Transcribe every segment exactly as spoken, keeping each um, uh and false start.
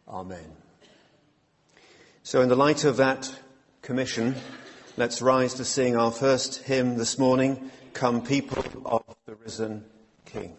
Amen. So in the light of that commission, let's rise to sing our first hymn this morning, Come People of the Risen King.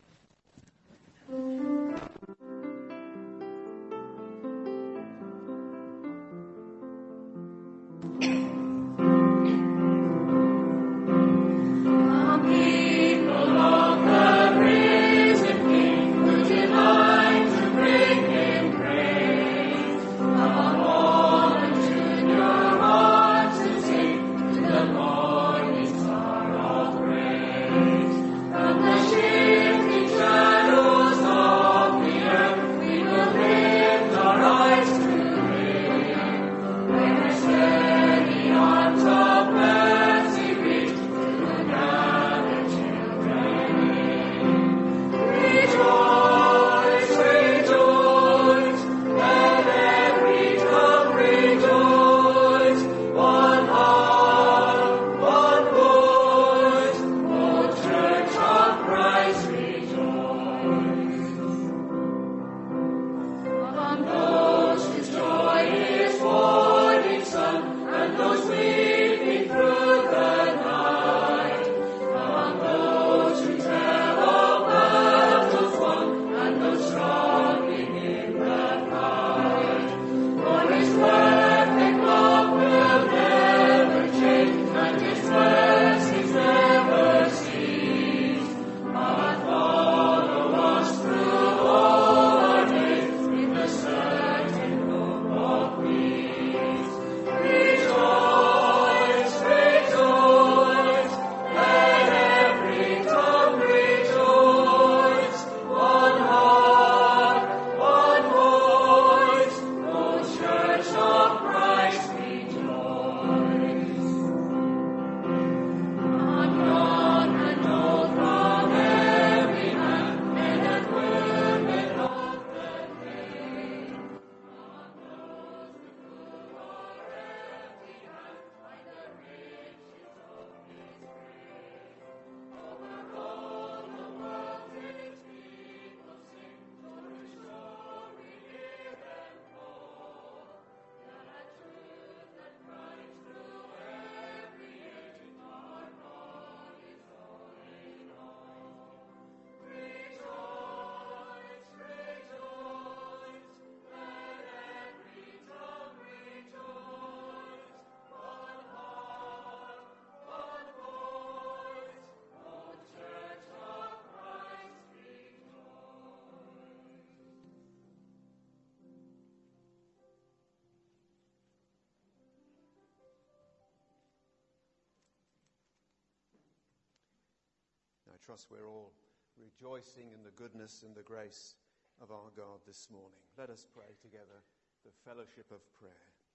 I trust we're all rejoicing in the goodness and the grace of our God this morning. Let us pray together the fellowship of prayer.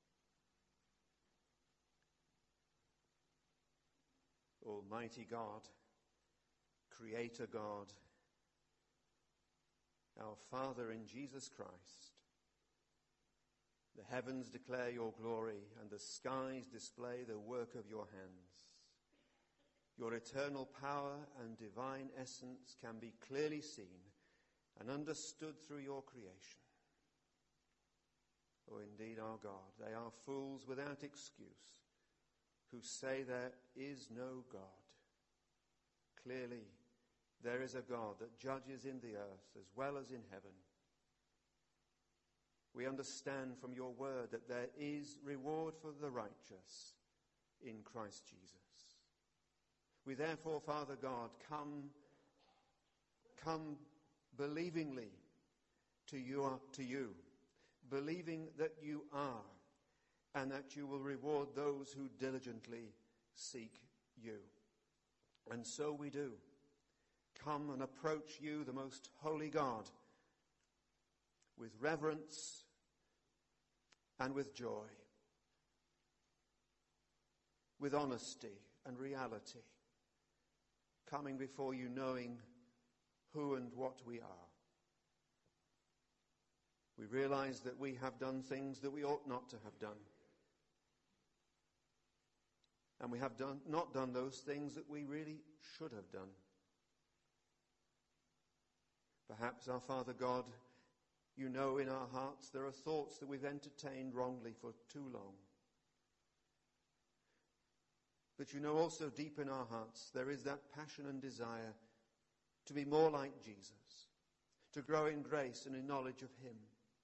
Almighty God, Creator God, our Father in Jesus Christ, the heavens declare your glory and the skies display the work of your hands. Your eternal power and divine essence can be clearly seen and understood through your creation. Oh, indeed, our God, they are fools without excuse who say there is no God. Clearly, there is a God that judges in the earth as well as in heaven. We understand from your word that there is reward for the righteous in Christ Jesus. We therefore, Father God, come, come believingly to you, to you, believing that you are, and that you will reward those who diligently seek you. And so we do. Come and approach you, the most holy God, with reverence and with joy, with honesty and reality, coming before you knowing who and what we are. We realize that we have done things that we ought not to have done. And we have done, not done those things that we really should have done. Perhaps, our Father God, You know in our hearts there are thoughts that we've entertained wrongly for too long. But you know also deep in our hearts there is that passion and desire to be more like Jesus, to grow in grace and in knowledge of him.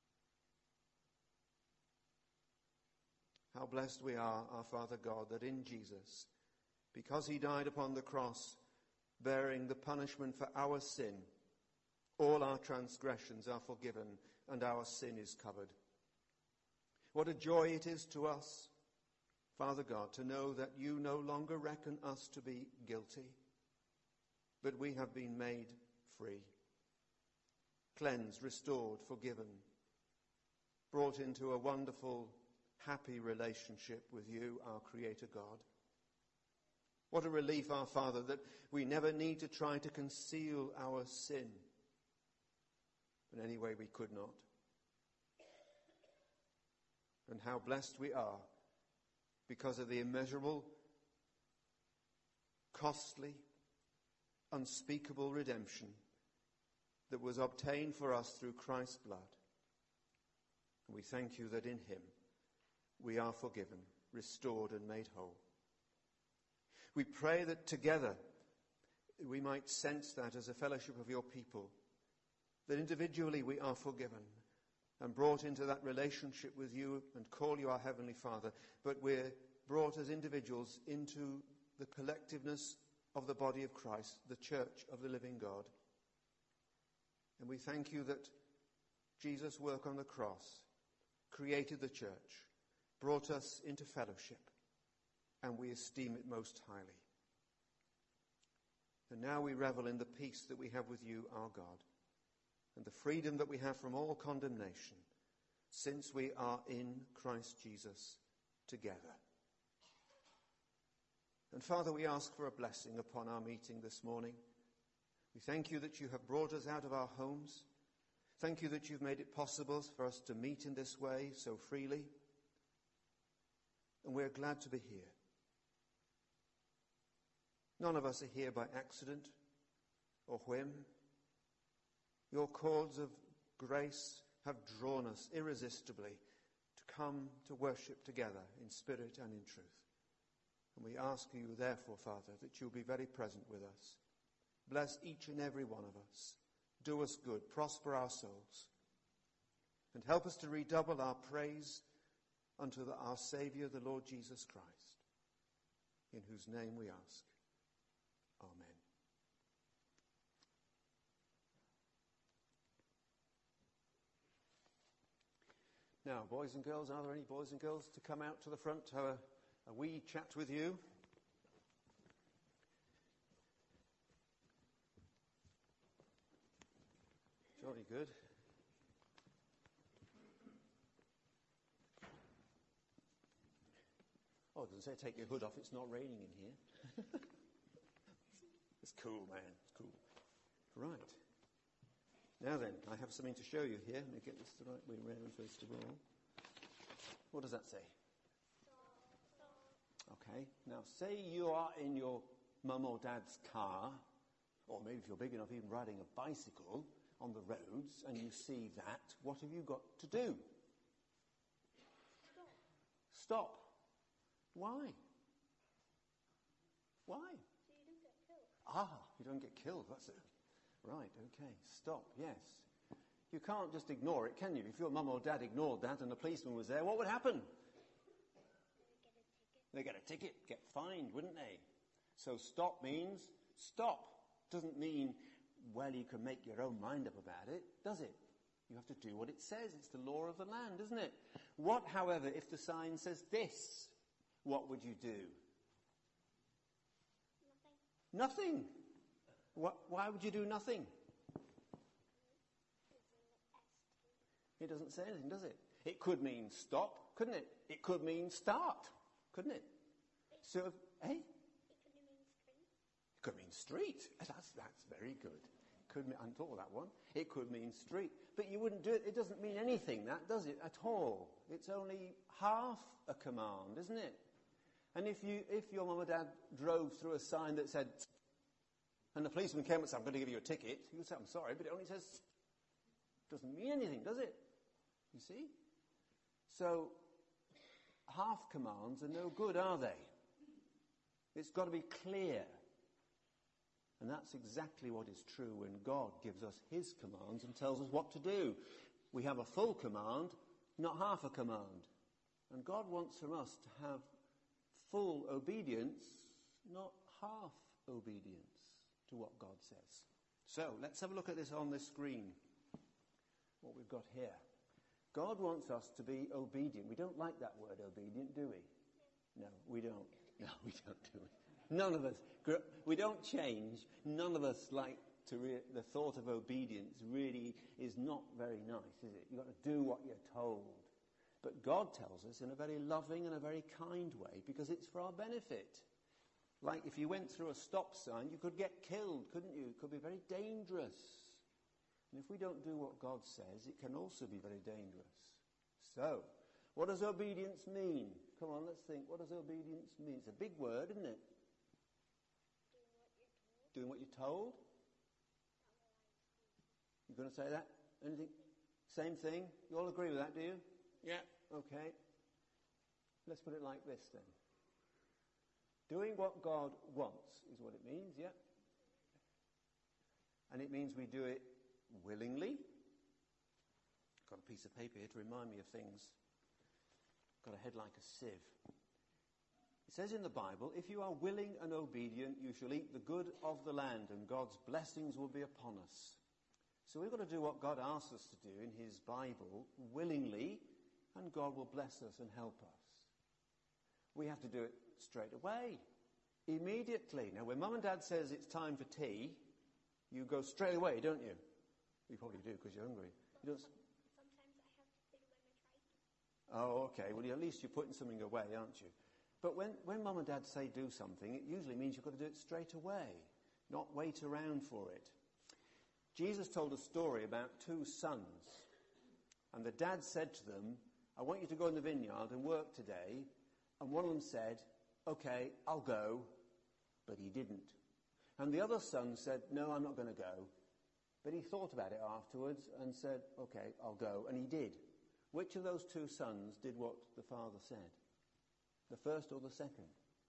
How blessed we are, our Father God, that in Jesus, because he died upon the cross, bearing the punishment for our sin, all our transgressions are forgiven and our sin is covered. What a joy it is to us, Father God, to know that you no longer reckon us to be guilty, but we have been made free, cleansed, restored, forgiven, brought into a wonderful, happy relationship with you, our Creator God. What a relief, our Father, that we never need to try to conceal our sin in any way we could not. And how blessed we are because of the immeasurable, costly, unspeakable redemption that was obtained for us through Christ's blood. And we thank you that in him we are forgiven, restored and made whole. We pray that together we might sense that as a fellowship of your people, that individually we are forgiven and brought into that relationship with you and call you our Heavenly Father, but we're brought as individuals into the collectiveness of the body of Christ, the church of the living God. And we thank you that Jesus' work on the cross created the church, brought us into fellowship, and we esteem it most highly. And now we revel in the peace that we have with you, our God, and the freedom that we have from all condemnation, since we are in Christ Jesus together. And Father, we ask for a blessing upon our meeting this morning. We thank you that you have brought us out of our homes. Thank you that you've made it possible for us to meet in this way so freely. And we're glad to be here. None of us are here by accident or whim. Your cords of grace have drawn us irresistibly to come to worship together in spirit and in truth. And we ask you, therefore, Father, that you'll be very present with us. Bless each and every one of us. Do us good. Prosper our souls. And help us to redouble our praise unto the, our Saviour, the Lord Jesus Christ, in whose name we ask. Amen. Now, boys and girls, are there any boys and girls to come out to the front to have a, a wee chat with you? Jolly good. Oh, it doesn't say take your hood off, it's not raining in here. It's cool, man, it's cool. Right. Now then, I have something to show you here. Let me get this the right way round first of all. What does that say? Okay, now say you are in your mum or dad's car, or maybe if you're big enough, even riding a bicycle on the roads, and you see that, what have you got to do? Stop. Stop. Why? Why? So you don't get killed. Ah, you don't get killed, that's it. Right, okay, stop, yes. You can't just ignore it, can you? If your mum or dad ignored that and the policeman was there, what would happen? They get a ticket, get fined, wouldn't they? So stop means stop. Doesn't mean, well, you can make your own mind up about it, does it? You have to do what it says. It's the law of the land, isn't it? What, however, if the sign says this? What would you do? Nothing. Nothing. What, why would you do nothing? It doesn't say anything, does it? It could mean stop, couldn't it? It could mean start, couldn't it? So, if, eh? It could mean street. It could mean street. That's, that's very good. It could mean, I hadn't thought of that one. It could mean street. But you wouldn't do it. It doesn't mean anything, that, does it, at all? It's only half a command, isn't it? And if you, if your mum or dad drove through a sign that said, and the policeman came and said, I'm going to give you a ticket, you would say, I'm sorry, but it only says, Doesn't mean anything, does it? You see? So, half commands are no good, are they? It's got to be clear. And that's exactly what is true when God gives us his commands and tells us what to do. We have a full command, not half a command. And God wants from us to have full obedience, not half obedience to what God says. So, let's have a look at this on the screen, what we've got here. God wants us to be obedient. We don't like that word obedient, do we? No, we don't. No, we don't do it. None of us. We don't change. None of us like to re- the thought of obedience really is not very nice, is it? You've got to do what you're told. But God tells us in a very loving and a very kind way because it's for our benefit. Like if you went through a stop sign, you could get killed, couldn't you? It could be very dangerous. And if we don't do what God says, it can also be very dangerous. So, what does obedience mean? Come on, let's think. What does obedience mean? It's a big word, isn't it? Doing what you're told. You're going to say that? Anything? Same thing? You all agree with that, do you? Yeah. Okay. Let's put it like this then. Doing what God wants is what it means, yeah? And it means we do it willingly. Got a piece of paper here to remind me of things. Got a head like a sieve. It says in the Bible, if you are willing and obedient, you shall eat the good of the land, and God's blessings will be upon us. So we've got to do what God asks us to do in his Bible willingly, and God will bless us and help us. We have to do it straight away, immediately. Now, when Mum and Dad says it's time for tea, you go straight away, don't you? You probably do because you're hungry. You don't... Sometimes I have to think when I try to. Oh, okay. Well, at least you're putting something away, aren't you? But when, when Mum and Dad say do something, it usually means you've got to do it straight away, not wait around for it. Jesus told a story about two sons. And the dad said to them, I want you to go in the vineyard and work today. And one of them said, okay, I'll go. But he didn't. And the other son said, no, I'm not going to go. But he thought about it afterwards and said, okay, I'll go. And he did. Which of those two sons did what the father said? The first or the second?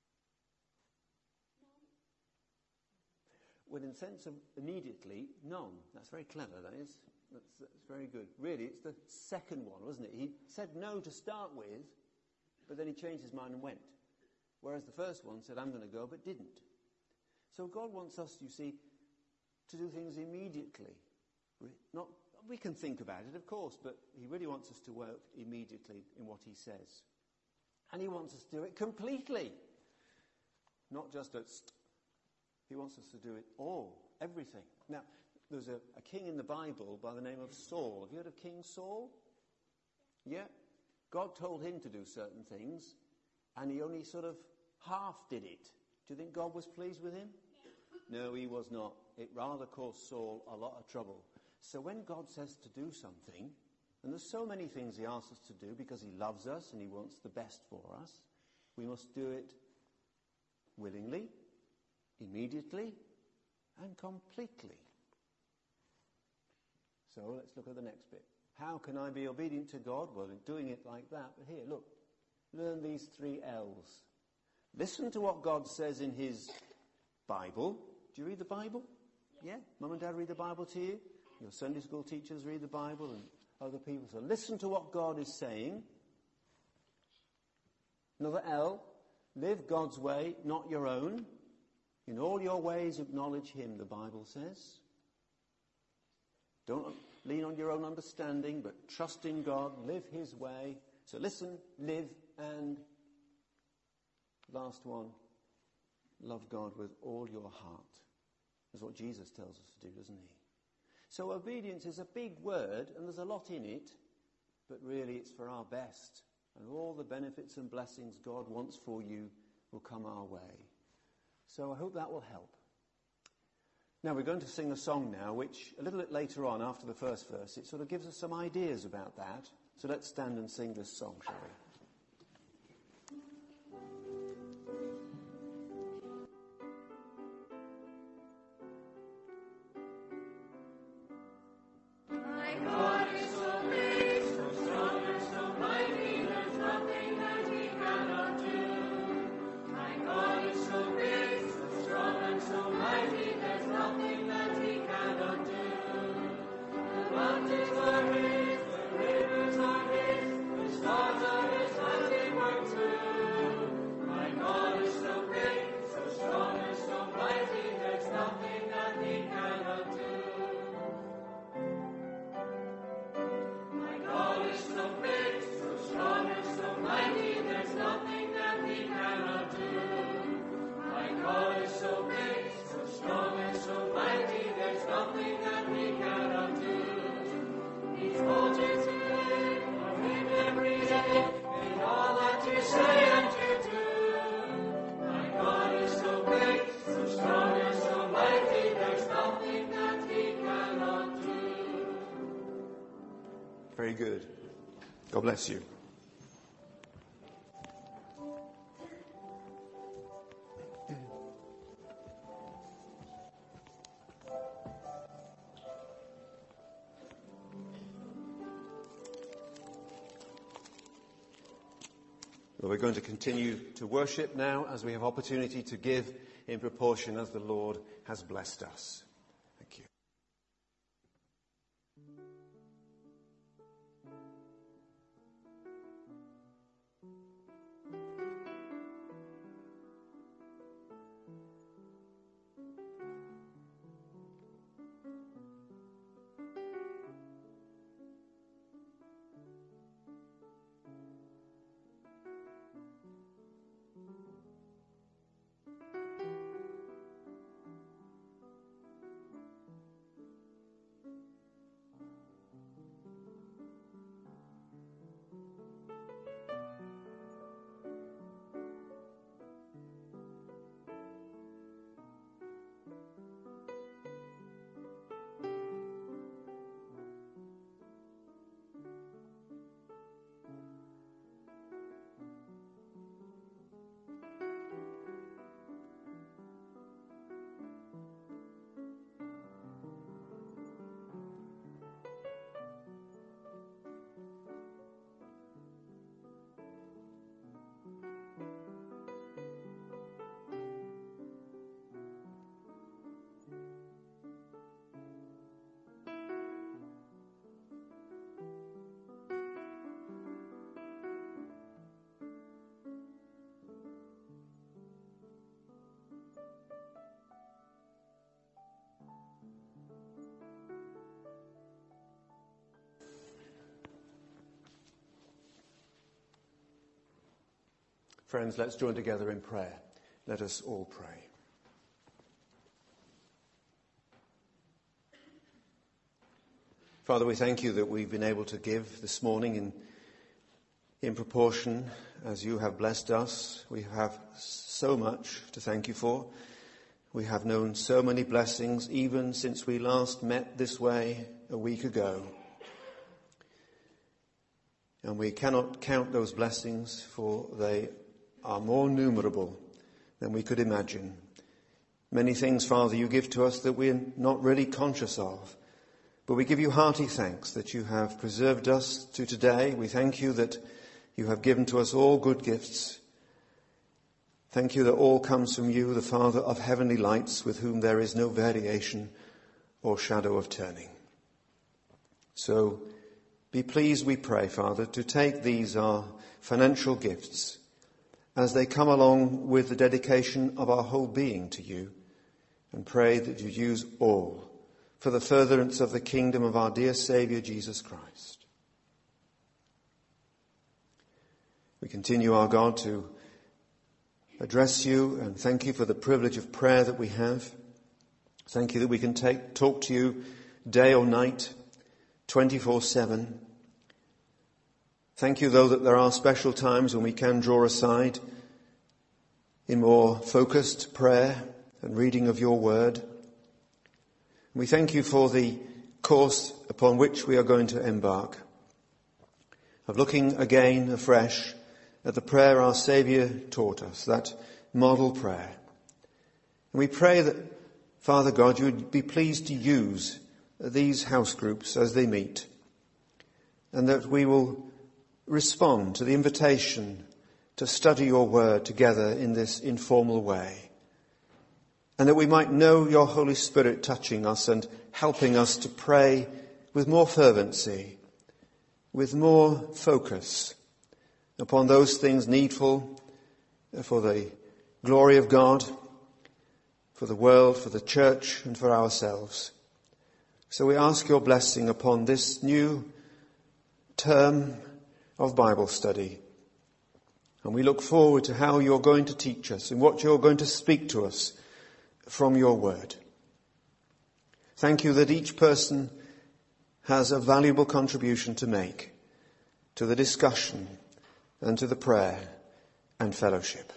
Well, in the sense of immediately, none. That's very clever, that is. That's, that's very good. Really, it's the second one, wasn't it? He said no to start with, but then he changed his mind and went. Whereas the first one said, I'm going to go, but didn't. So God wants us, you see, to do things immediately. Not, we can think about it, of course, but he really wants us to work immediately in what he says. And he wants us to do it completely. Not just at... St- he wants us to do it all, everything. Now, there's a, a king in the Bible by the name of Saul. Have you heard of King Saul? Yeah? God told him to do certain things, and he only sort of half did it. Do you think God was pleased with him? No, he was not. It rather caused Saul a lot of trouble. So when God says to do something, and there's so many things he asks us to do because he loves us and he wants the best for us, we must do it willingly, immediately, and completely. So let's look at the next bit. How can I be obedient to God? Well, doing it like that. But here, look. Learn these three L's. Listen to what God says in his Bible. Do you read the Bible? Yeah? Mum and Dad read the Bible to you? Your Sunday school teachers read the Bible and other people. So listen to what God is saying. Another L. Live God's way, not your own. In all your ways acknowledge him, the Bible says. Don't lean on your own understanding, but trust in God, live his way. So listen, live, and last one, love God with all your heart. That's what Jesus tells us to do, doesn't he? So obedience is a big word, and there's a lot in it, but really it's for our best. And all the benefits and blessings God wants for you will come our way. So I hope that will help. Now we're going to sing a song now, which a little bit later on, after the first verse, it sort of gives us some ideas about that. So let's stand and sing this song, shall we? My God. good. God bless you. Well, we're going to continue to worship now as we have opportunity to give in proportion as the Lord has blessed us. Thank you. Friends, let's join together in prayer. Let us all pray. Father, we thank you that we've been able to give this morning in, in proportion as you have blessed us. We have so much to thank you for. We have known so many blessings even since we last met this way a week ago. And we cannot count those blessings, for they are more numerable than we could imagine. Many things, Father, you give to us that we're not really conscious of. But we give you hearty thanks that you have preserved us to today. We thank you that you have given to us all good gifts. Thank you that all comes from you, the Father of heavenly lights, with whom there is no variation or shadow of turning. So be pleased, we pray, Father, to take these our financial gifts as they come along with the dedication of our whole being to you, and pray that you use all for the furtherance of the kingdom of our dear Saviour, Jesus Christ. We continue, our God, to address you and thank you for the privilege of prayer that we have. Thank you that we can take, talk to you day or night, twenty-four seven. Thank you, though, that there are special times when we can draw aside in more focused prayer and reading of your word. We thank you for the course upon which we are going to embark, of looking again afresh at the prayer our Saviour taught us, that model prayer. And we pray that, Father God, you would be pleased to use these house groups as they meet, and that we will respond to the invitation to study your word together in this informal way, and that we might know your Holy Spirit touching us and helping us to pray with more fervency, with more focus upon those things needful for the glory of God, for the world, for the church, and for ourselves. So we ask your blessing upon this new term of Bible study. And we look forward to how you're going to teach us and what you're going to speak to us from your word. Thank you that each person has a valuable contribution to make to the discussion and to the prayer and fellowship.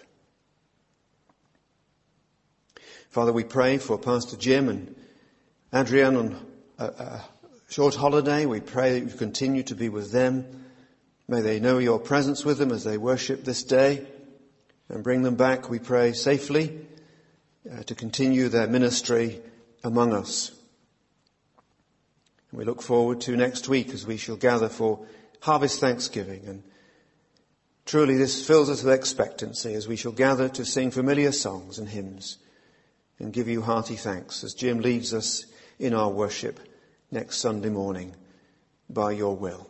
Father, we pray for Pastor Jim and Adrian on uh, uh, short holiday. We pray that you continue to be with them. May they know your presence with them as they worship this day, and bring them back, we pray, safely uh, to continue their ministry among us. And we look forward to next week as we shall gather for Harvest Thanksgiving. And truly this fills us with expectancy as we shall gather to sing familiar songs and hymns and give you hearty thanks as Jim leads us in our worship next Sunday morning by your will.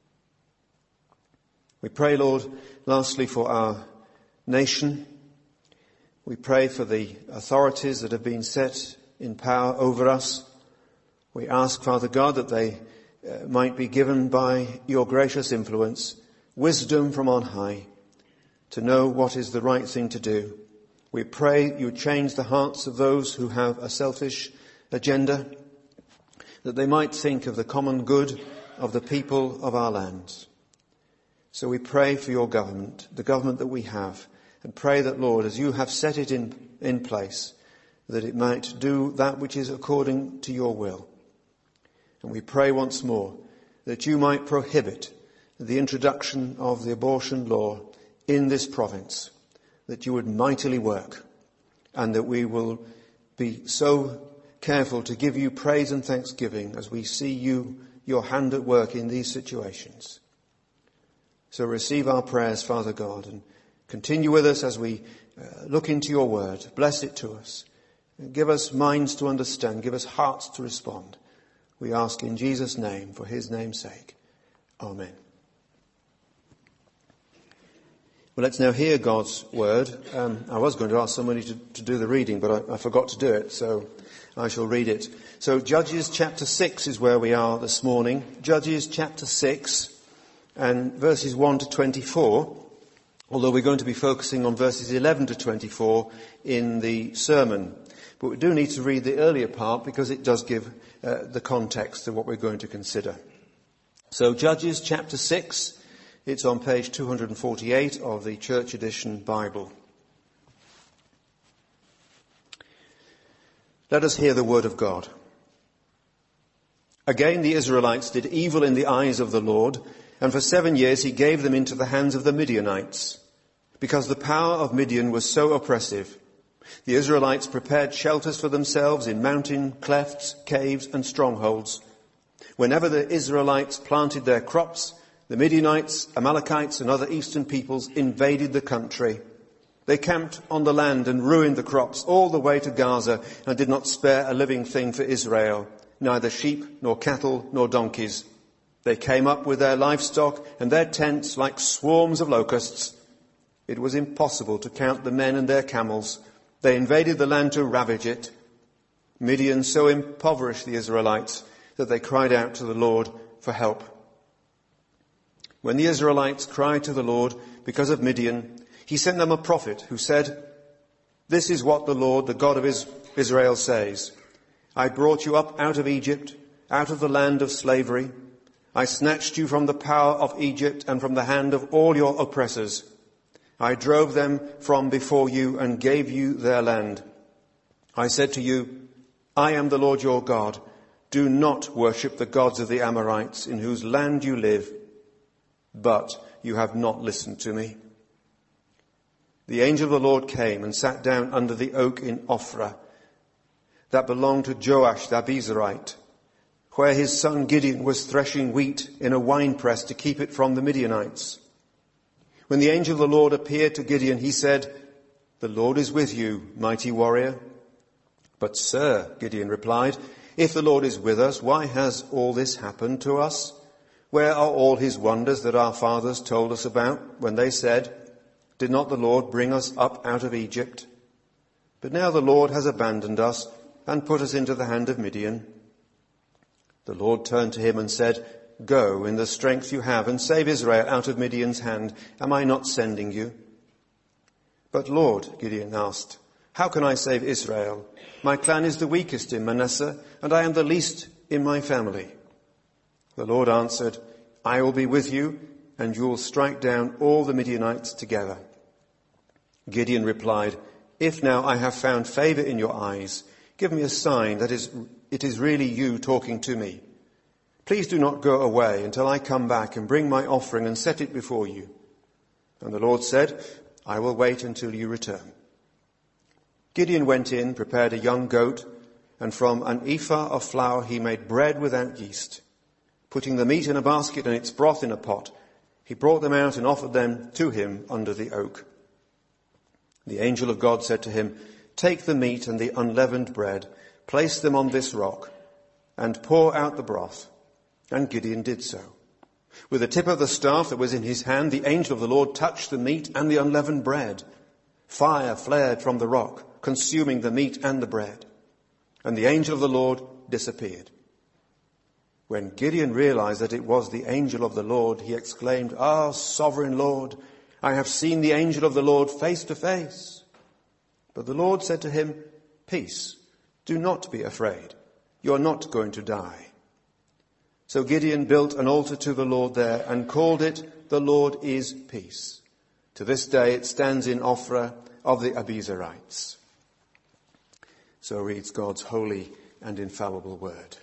We pray, Lord, lastly for our nation. We pray for the authorities that have been set in power over us. We ask, Father God, that they uh, might be given by your gracious influence wisdom from on high to know what is the right thing to do. We pray you change the hearts of those who have a selfish agenda, that they might think of the common good of the people of our lands. So we pray for your government, the government that we have, and pray that, Lord, as you have set it in, in place, that it might do that which is according to your will. And we pray once more that you might prohibit the introduction of the abortion law in this province, that you would mightily work, and that we will be so careful to give you praise and thanksgiving as we see you, your hand at work in these situations. So receive our prayers, Father God, and continue with us as we uh, look into your word. Bless it to us. And give us minds to understand. Give us hearts to respond. We ask in Jesus' name, for his name's sake. Amen. Well, let's now hear God's word. Um, I was going to ask somebody to, to do the reading, but I, I forgot to do it, so I shall read it. So Judges chapter six is where we are this morning. Judges chapter six. And verses one to twenty-four, although we're going to be focusing on verses eleven to twenty-four in the sermon. But we do need to read the earlier part because it does give uh, the context of what we're going to consider. So Judges chapter six, it's on page two hundred forty-eight of the Church Edition Bible. Let us hear the word of God. Again the Israelites did evil in the eyes of the Lord, and for seven years he gave them into the hands of the Midianites, because the power of Midian was so oppressive. The Israelites prepared shelters for themselves in mountain clefts, caves, and strongholds. Whenever the Israelites planted their crops, the Midianites, Amalekites, and other eastern peoples invaded the country. They camped on the land and ruined the crops all the way to Gaza, and did not spare a living thing for Israel, neither sheep, nor cattle, nor donkeys. They came up with their livestock and their tents like swarms of locusts. It was impossible to count the men and their camels. They invaded the land to ravage it. Midian so impoverished the Israelites that they cried out to the Lord for help. When the Israelites cried to the Lord because of Midian, he sent them a prophet who said, "This is what the Lord, the God of Israel, says. I brought you up out of Egypt, out of the land of slavery. I snatched you from the power of Egypt and from the hand of all your oppressors. I drove them from before you and gave you their land. I said to you, I am the Lord your God. Do not worship the gods of the Amorites in whose land you live. But you have not listened to me." The angel of the Lord came and sat down under the oak in Ophrah that belonged to Joash the Abiezrite, where his son Gideon was threshing wheat in a winepress to keep it from the Midianites. When the angel of the Lord appeared to Gideon, he said, "The Lord is with you, mighty warrior." "But sir," Gideon replied, "if the Lord is with us, why has all this happened to us? Where are all his wonders that our fathers told us about when they said, 'Did not the Lord bring us up out of Egypt?' But now the Lord has abandoned us and put us into the hand of Midian." The Lord turned to him and said, "Go in the strength you have and save Israel out of Midian's hand. Am I not sending you?" "But Lord," Gideon asked, "how can I save Israel? My clan is the weakest in Manasseh, and I am the least in my family." The Lord answered, "I will be with you, and you will strike down all the Midianites together." Gideon replied, "If now I have found favor in your eyes, give me a sign that is, it is really you talking to me." Please do not go away until I come back and bring my offering and set it before you. And the Lord said, I will wait until you return. Gideon went in, prepared a young goat, and from an ephah of flour he made bread without yeast. Putting the meat in a basket and its broth in a pot, he brought them out and offered them to him under the oak. The angel of God said to him, take the meat and the unleavened bread, place them on this rock, and pour out the broth. And Gideon did so. With the tip of the staff that was in his hand, the angel of the Lord touched the meat and the unleavened bread. Fire flared from the rock, consuming the meat and the bread. And the angel of the Lord disappeared. When Gideon realized that it was the angel of the Lord, he exclaimed, Ah, sovereign Lord, I have seen the angel of the Lord face to face. But the Lord said to him, peace, do not be afraid. You are not going to die. So Gideon built an altar to the Lord there and called it, The Lord is Peace. To this day it stands in Ophrah of the Abiezrites. So reads God's holy and infallible word.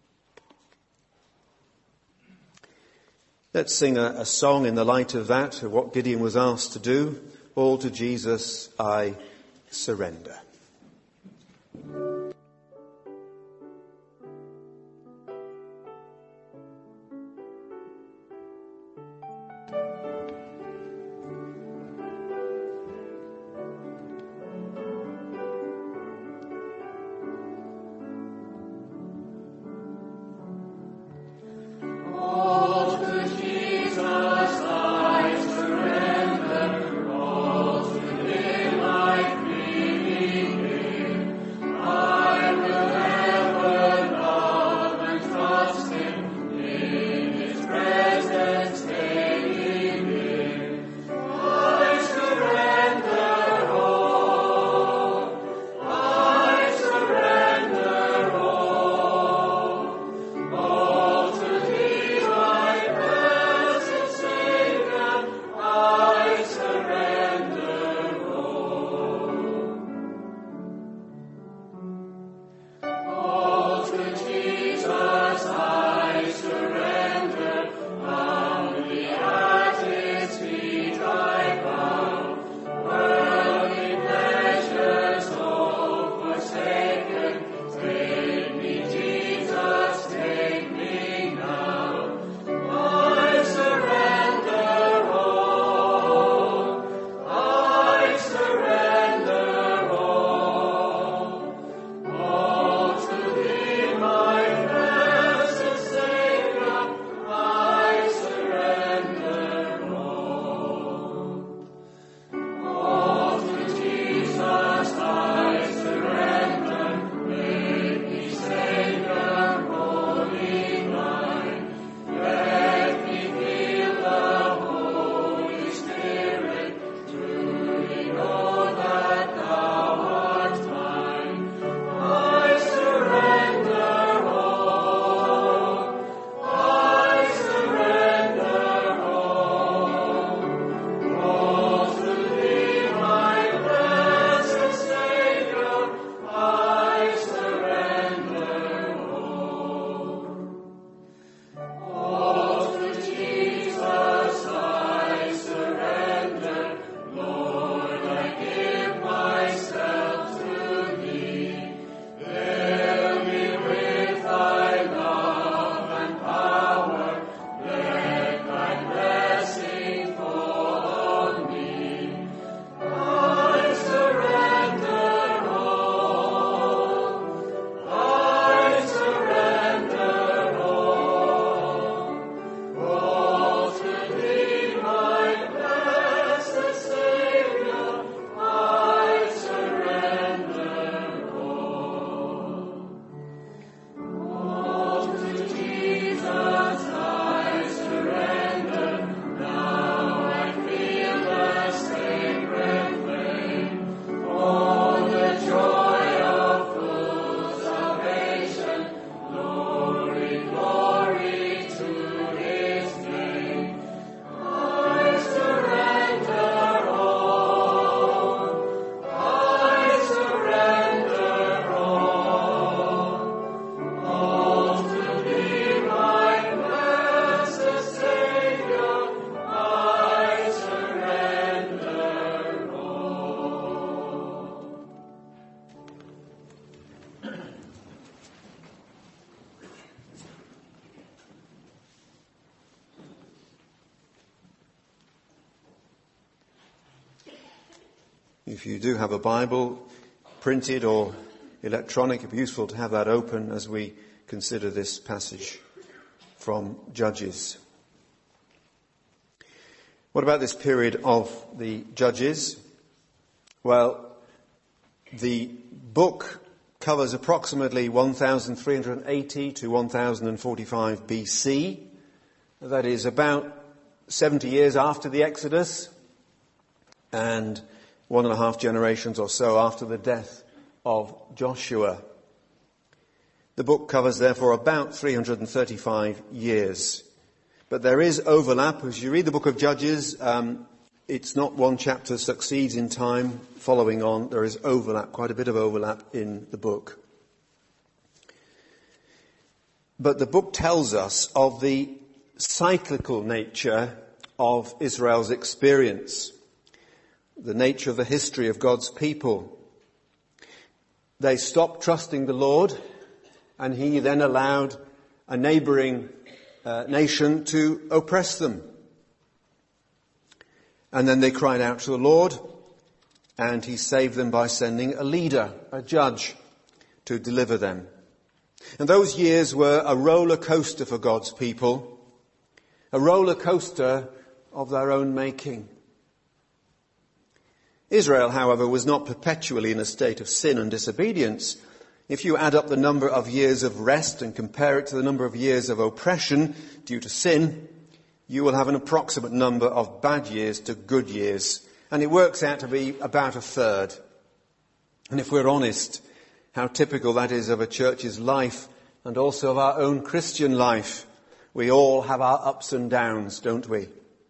Let's sing a, a song in the light of that, of what Gideon was asked to do. All to Jesus I surrender. Trust him in his presence daily. If you do have a Bible, printed or electronic, it'd be useful to have that open as we consider this passage from Judges. What about this period of the Judges? Well, the book covers approximately one thousand three hundred eighty to one thousand forty-five B C. That is about seventy years after the Exodus and one and a half generations or so after the death of Joshua. The book covers, therefore, about three hundred thirty-five years. But there is overlap. As you read the book of Judges, um, it's not one chapter succeeds in time following on. There is overlap, quite a bit of overlap in the book. But the book tells us of the cyclical nature of Israel's experience, the nature of the history of God's people. They stopped trusting the Lord, and he then allowed a neighbouring uh, nation to oppress them. And then they cried out to the Lord, and he saved them by sending a leader, a judge, to deliver them. And those years were a roller coaster for God's people, a roller coaster of their own making. Israel, however, was not perpetually in a state of sin and disobedience. If you add up the number of years of rest and compare it to the number of years of oppression due to sin, you will have an approximate number of bad years to good years. And it works out to be about a third. And if we're honest, how typical that is of a church's life and also of our own Christian life. We all have our ups and downs, don't we?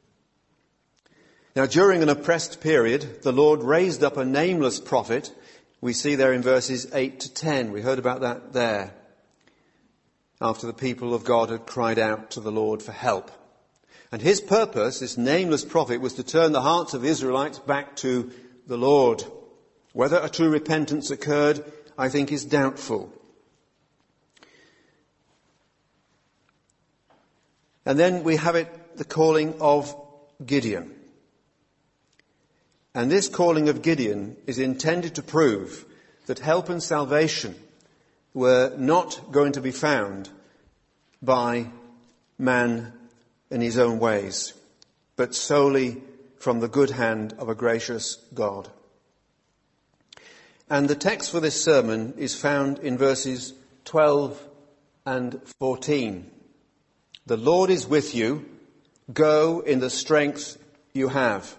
Now, during an oppressed period, the Lord raised up a nameless prophet. We see there in verses eight to ten. We heard about that there. After the people of God had cried out to the Lord for help. And his purpose, this nameless prophet, was to turn the hearts of the Israelites back to the Lord. Whether a true repentance occurred, I think, is doubtful. And then we have it, the calling of Gideon. And this calling of Gideon is intended to prove that help and salvation were not going to be found by man in his own ways, but solely from the good hand of a gracious God. And the text for this sermon is found in verses twelve and fourteen. The Lord is with you. Go in the strength you have.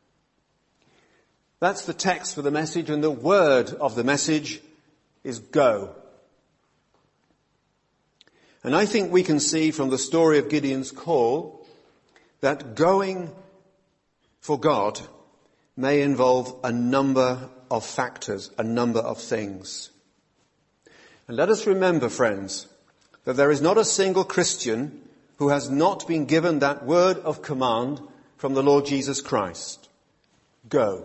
That's the text for the message, and the word of the message is go. And I think we can see from the story of Gideon's call that going for God may involve a number of factors, a number of things. And let us remember, friends, that there is not a single Christian who has not been given that word of command from the Lord Jesus Christ. Go.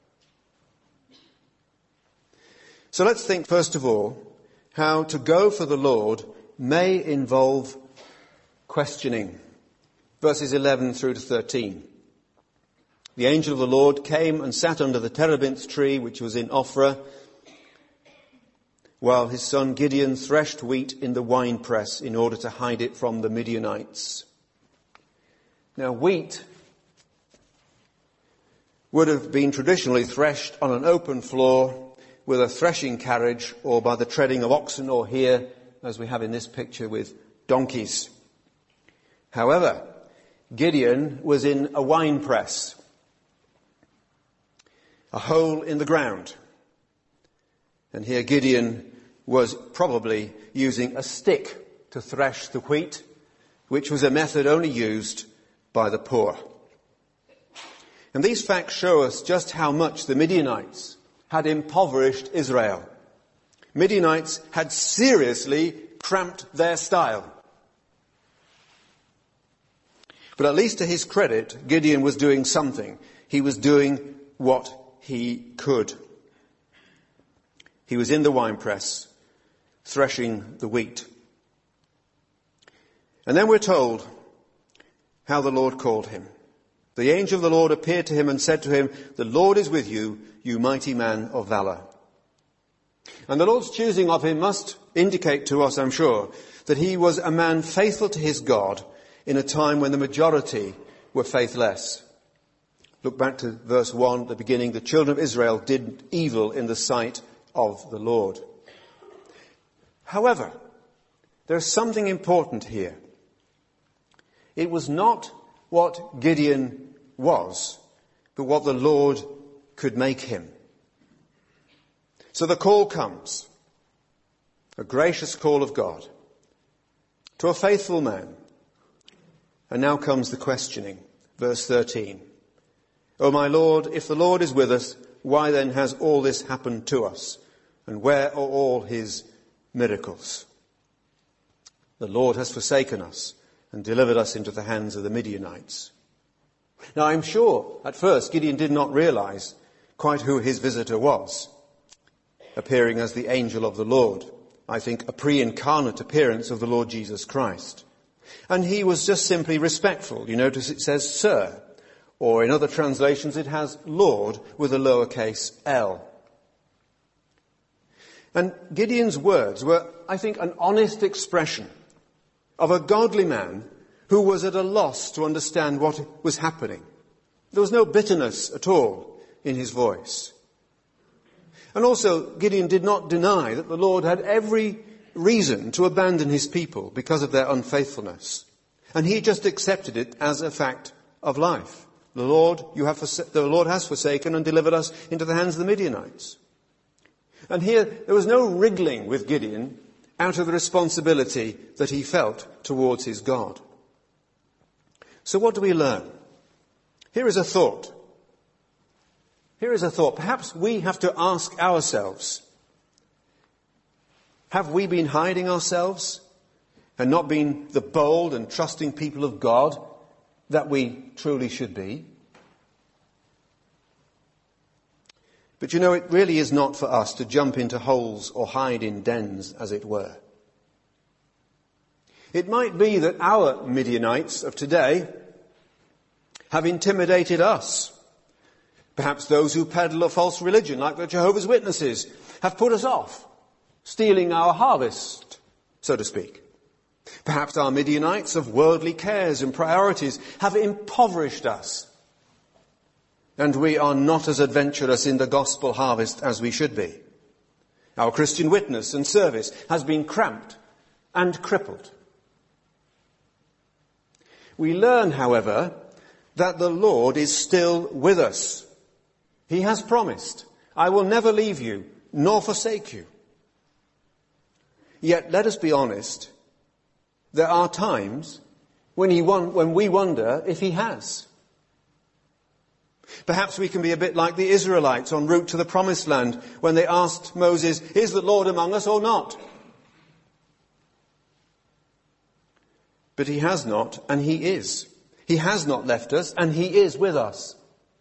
So let's think, first of all, how to go for the Lord may involve questioning. Verses eleven through to thirteen. The angel of the Lord came and sat under the terebinth tree, which was in Ophrah, while his son Gideon threshed wheat in the winepress in order to hide it from the Midianites. Now, wheat would have been traditionally threshed on an open floor with a threshing carriage or by the treading of oxen, or here, as we have in this picture, with donkeys. However, Gideon was in a wine press, a hole in the ground. And here Gideon was probably using a stick to thresh the wheat, which was a method only used by the poor. And these facts show us just how much the Midianites had impoverished Israel. Midianites had seriously cramped their style. But at least to his credit, Gideon was doing something. He was doing what he could. He was in the winepress, threshing the wheat. And then we're told how the Lord called him. The angel of the Lord appeared to him and said to him, "The Lord is with you, you mighty man of valor." And the Lord's choosing of him must indicate to us, I'm sure, that he was a man faithful to his God in a time when the majority were faithless. Look back to verse one at the beginning. The children of Israel did evil in the sight of the Lord. However, there's something important here. It was not what Gideon was, but what the Lord could make him. So the call comes, a gracious call of God, to a faithful man. And now comes the questioning. Verse thirteen. "O my Lord, if the Lord is with us, why then has all this happened to us? And where are all his miracles? The Lord has forsaken us and delivered us into the hands of the Midianites." Now I'm sure at first Gideon did not realize quite who his visitor was, appearing as the angel of the Lord. I think a pre-incarnate appearance of the Lord Jesus Christ. And he was just simply respectful. You notice it says "Sir," or in other translations it has "Lord" with a lowercase l. And Gideon's words were, I think, an honest expression of a godly man who was at a loss to understand what was happening. There was no bitterness at all in his voice. And also, Gideon did not deny that the Lord had every reason to abandon his people because of their unfaithfulness. And he just accepted it as a fact of life. The Lord, you have forsa- the Lord has forsaken and delivered us into the hands of the Midianites. And here, there was no wriggling with Gideon out of the responsibility that he felt towards his God. So what do we learn? Here is a thought. Here is a thought. Perhaps we have to ask ourselves, have we been hiding ourselves and not been the bold and trusting people of God that we truly should be? But you know, it really is not for us to jump into holes or hide in dens, as it were. It might be that our Midianites of today have intimidated us. Perhaps those who peddle a false religion, like the Jehovah's Witnesses, have put us off, stealing our harvest, so to speak. Perhaps our Midianites of worldly cares and priorities have impoverished us, and we are not as adventurous in the gospel harvest as we should be. Our Christian witness and service has been cramped and crippled. We learn, however, that the Lord is still with us. He has promised, "I will never leave you nor forsake you." Yet, let us be honest, there are times when, he won- when we wonder if he has. Perhaps we can be a bit like the Israelites en route to the Promised Land when they asked Moses, "Is the Lord among us or not?" But he has not, and he is. He has not left us, and he is with us.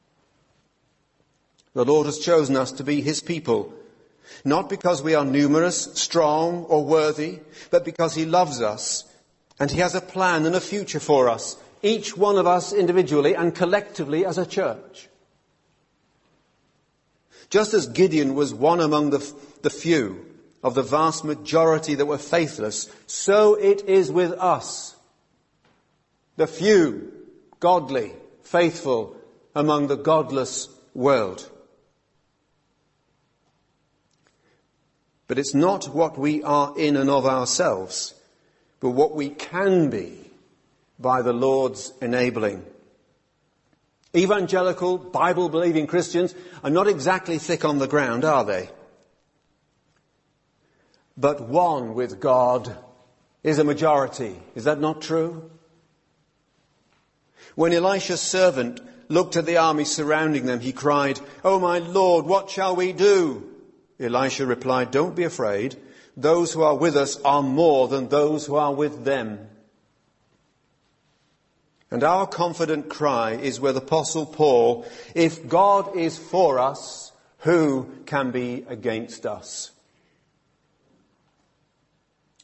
The Lord has chosen us to be his people, not because we are numerous, strong, or worthy, but because he loves us, and he has a plan and a future for us, each one of us individually and collectively as a church. Just as Gideon was one among the, the few of the vast majority that were faithless, so it is with us. The few, godly, faithful among the godless world. But it's not what we are in and of ourselves, but what we can be by the Lord's enabling. Evangelical, Bible-believing Christians are not exactly thick on the ground, are they? But one with God is a majority. Is that not true? When Elisha's servant looked at the army surrounding them, he cried, "Oh my Lord, what shall we do?" Elisha replied, "Don't be afraid. Those who are with us are more than those who are with them." And our confident cry is with Apostle Paul, "If God is for us, who can be against us?"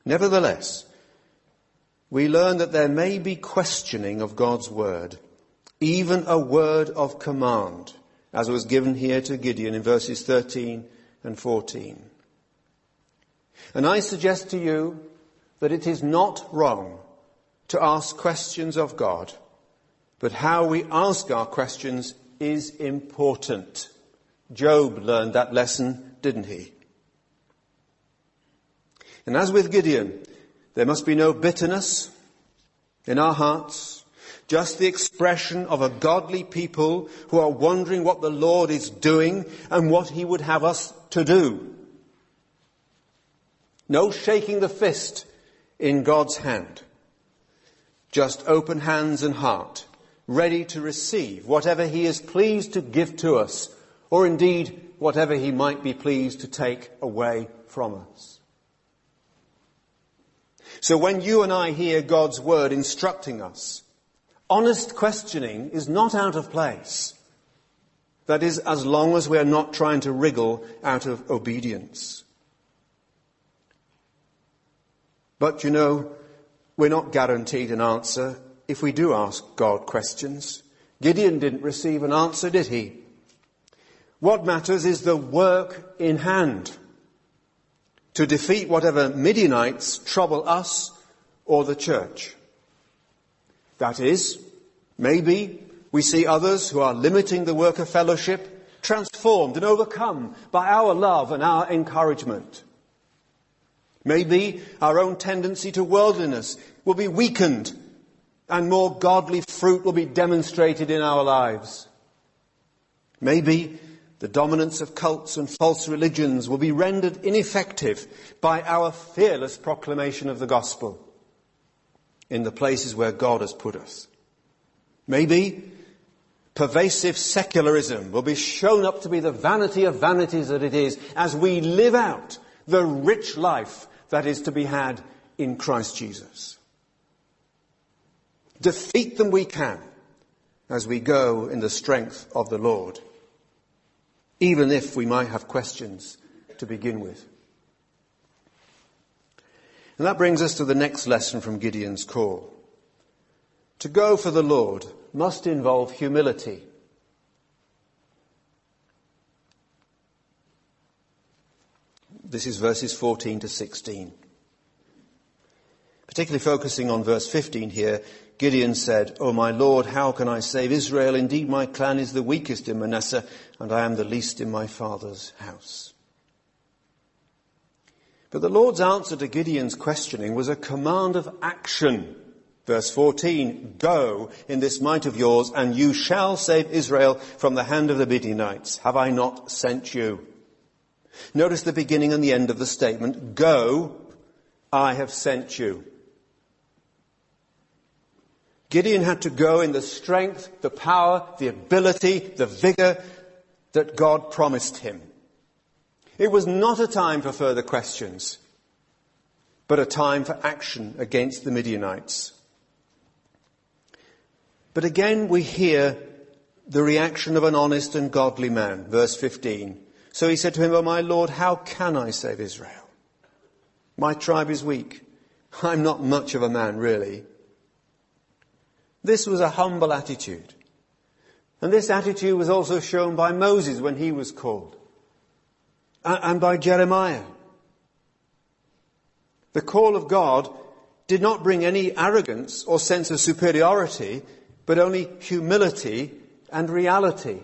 Nevertheless, we learn that there may be questioning of God's word even a word of command, as was given here to Gideon in verses thirteen and fourteen. And I suggest to you that it is not wrong to ask questions of God, but how we ask our questions is important. Job learned that lesson, didn't he? And as with Gideon, there must be no bitterness in our hearts, just the expression of a godly people who are wondering what the Lord is doing and what he would have us to do. No shaking the fist in God's hand. Just open hands and heart, ready to receive whatever he is pleased to give to us, or indeed whatever he might be pleased to take away from us. So when you and I hear God's word instructing us, honest questioning is not out of place. That is, as long as we are not trying to wriggle out of obedience. But, you know, we're not guaranteed an answer if we do ask God questions. Gideon didn't receive an answer, did he? What matters is the work in hand to defeat whatever Midianites trouble us or the church. That is, maybe we see others who are limiting the work of fellowship transformed and overcome by our love and our encouragement. Maybe our own tendency to worldliness will be weakened and more godly fruit will be demonstrated in our lives. Maybe the dominance of cults and false religions will be rendered ineffective by our fearless proclamation of the gospel in the places where God has put us. Maybe pervasive secularism will be shown up to be the vanity of vanities that it is as we live out the rich life that is to be had in Christ Jesus. Defeat them we can as we go in the strength of the Lord, even if we might have questions to begin with. And that brings us to the next lesson from Gideon's call. To go for the Lord must involve humility. This is verses fourteen to sixteen. Particularly focusing on verse fifteen here, Gideon said, "O my Lord, how can I save Israel? Indeed, my clan is the weakest in Manasseh, and I am the least in my father's house." But the Lord's answer to Gideon's questioning was a command of action. Verse fourteen, "Go in this might of yours, and you shall save Israel from the hand of the Midianites. Have I not sent you?" Notice the beginning and the end of the statement. Go, I have sent you. Gideon had to go in the strength, the power, the ability, the vigor that God promised him. It was not a time for further questions, but a time for action against the Midianites. But again we hear the reaction of an honest and godly man. Verse fifteen. So he said to him, "O my Lord, how can I save Israel? My tribe is weak. I'm not much of a man, really." This was a humble attitude. And this attitude was also shown by Moses when he was called. And by Jeremiah. The call of God did not bring any arrogance or sense of superiority, but only humility and reality.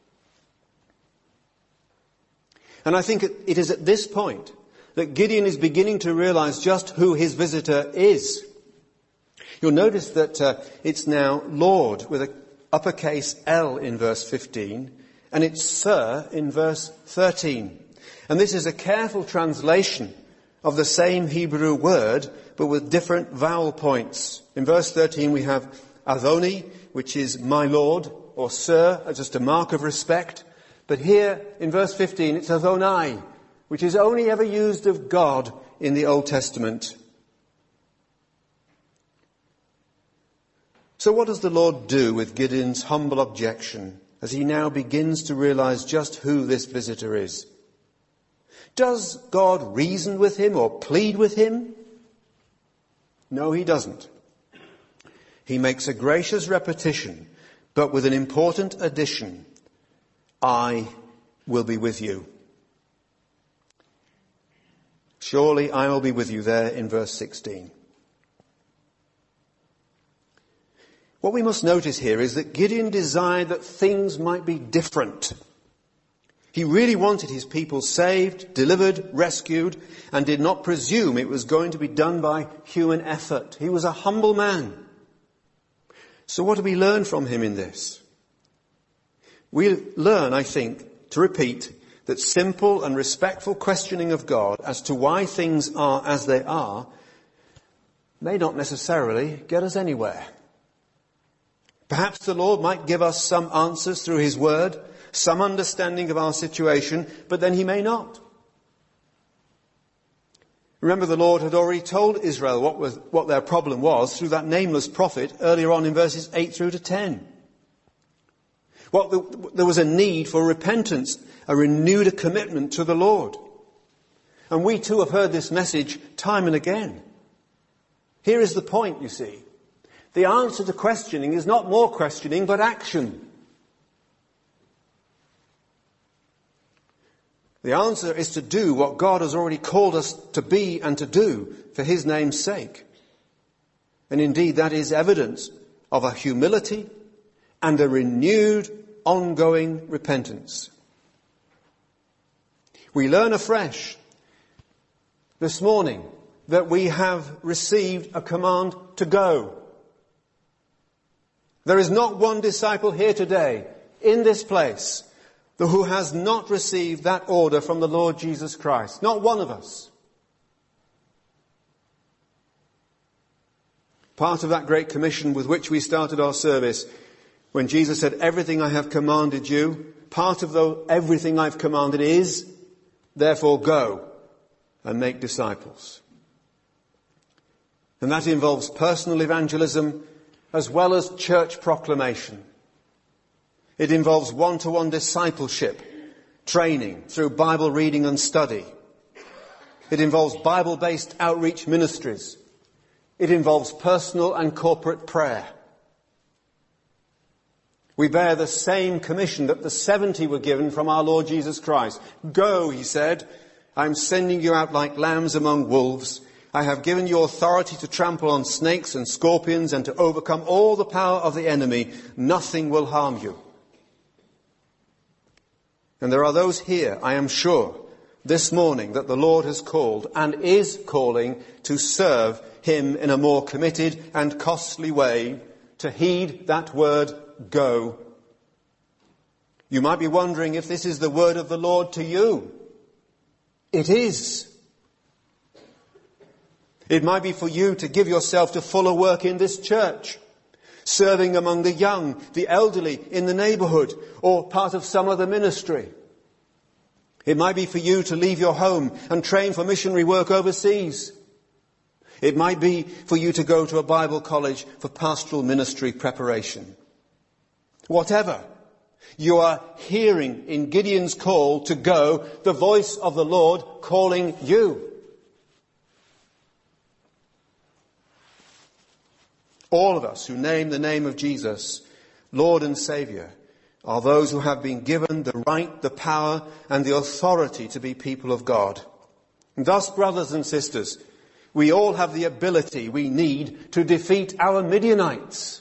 And I think it is at this point that Gideon is beginning to realize just who his visitor is. You'll notice that uh, it's now Lord with an uppercase L in verse fifteen, and it's Sir in verse thirteen. And this is a careful translation of the same Hebrew word, but with different vowel points. In verse thirteen we have Adoni, which is my Lord, or Sir, just a mark of respect. But here in verse fifteen it's Adonai, which is only ever used of God in the Old Testament. So what does the Lord do with Gideon's humble objection as he now begins to realize just who this visitor is? Does God reason with him or plead with him? No, he doesn't. He makes a gracious repetition, but with an important addition: I will be with you. Surely I will be with you, there in verse sixteen. What we must notice here is that Gideon desired that things might be different. He really wanted his people saved, delivered, rescued, and did not presume it was going to be done by human effort. He was a humble man. So what do we learn from him in this? We learn, I think, to repeat, that simple and respectful questioning of God as to why things are as they are may not necessarily get us anywhere. Perhaps the Lord might give us some answers through his word, some understanding of our situation, but then he may not. Remember, the Lord had already told Israel what was, what their problem was through that nameless prophet earlier on in verses eight through to ten. What the, there was a need for repentance, a renewed commitment to the Lord. And we too have heard this message time and again. Here is the point, you see. The answer to questioning is not more questioning, but action. The answer is to do what God has already called us to be and to do for his name's sake. And indeed, that is evidence of a humility and a renewed, ongoing repentance. We learn afresh this morning that we have received a command to go. There is not one disciple here today, in this place, who has not received that order from the Lord Jesus Christ. Not one of us. Part of that great commission with which we started our service, when Jesus said, everything I have commanded you, part of the everything I've commanded is, therefore go and make disciples. And that involves personal evangelism as well as church proclamation. It involves one-to-one discipleship, training through Bible reading and study. It involves Bible-based outreach ministries. It involves personal and corporate prayer. We bear the same commission that the seventy were given from our Lord Jesus Christ. Go, he said, I'm sending you out like lambs among wolves. I have given you authority to trample on snakes and scorpions and to overcome all the power of the enemy. Nothing will harm you. And there are those here, I am sure, this morning that the Lord has called and is calling to serve him in a more committed and costly way, to heed that word, go. You might be wondering if this is the word of the Lord to you. It is. It might be for you to give yourself to fuller work in this church, serving among the young, the elderly in the neighbourhood, or part of some other ministry. It might be for you to leave your home and train for missionary work overseas. It might be for you to go to a Bible college for pastoral ministry preparation. Whatever, you are hearing in Gideon's call to go the voice of the Lord calling you. All of us who name the name of Jesus, Lord and Saviour, are those who have been given the right, the power, and the authority to be people of God. And thus, brothers and sisters, we all have the ability we need to defeat our Midianites,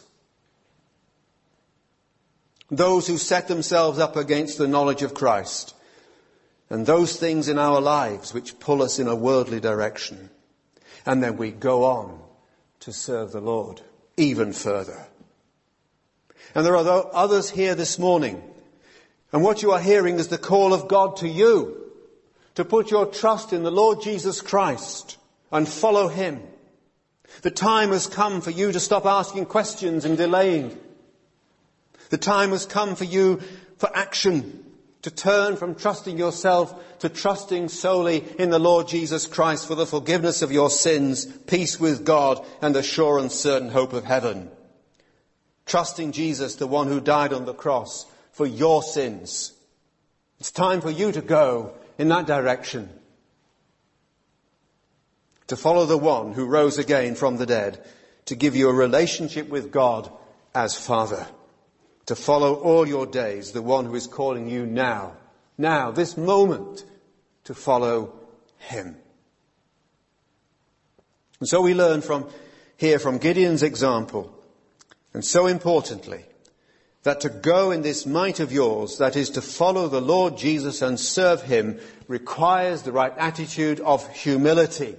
those who set themselves up against the knowledge of Christ, and those things in our lives which pull us in a worldly direction. And then we go on to serve the Lord even further. And there are others here this morning, and what you are hearing is the call of God to you to put your trust in the Lord Jesus Christ and follow him. The time has come for you to stop asking questions and delaying. The time has come for you for action, to turn from trusting yourself to trusting solely in the Lord Jesus Christ for the forgiveness of your sins, peace with God, and the sure and certain hope of heaven. Trusting Jesus, the one who died on the cross for your sins. It's time for you to go in that direction. To follow the one who rose again from the dead, to give you a relationship with God as Father. to follow all your days the one who is calling you now, now, this moment, to follow him. And so we learn from here from Gideon's example, and so importantly, that to go in this might of yours, that is to follow the Lord Jesus and serve him, requires the right attitude of humility.